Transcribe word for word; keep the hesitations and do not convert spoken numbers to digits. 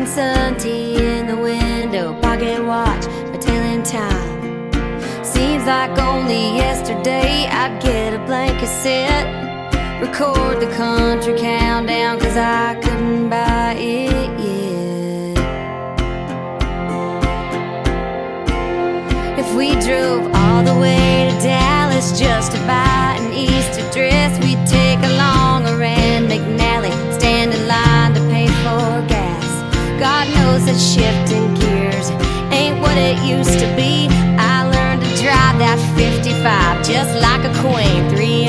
Drinking sun tea in the window, pocket watch, my tailing time. Seems like only yesterday I'd get a blank cassette, record the country countdown, cause I couldn't buy it yet. If we drove all the way to Dallas just to buy an Easter dress, we'd take along a Rand McNally, stand in line to pay for gas. God knows that shifting gears ain't what it used to be. I learned to drive that fifty-five just like a queen, three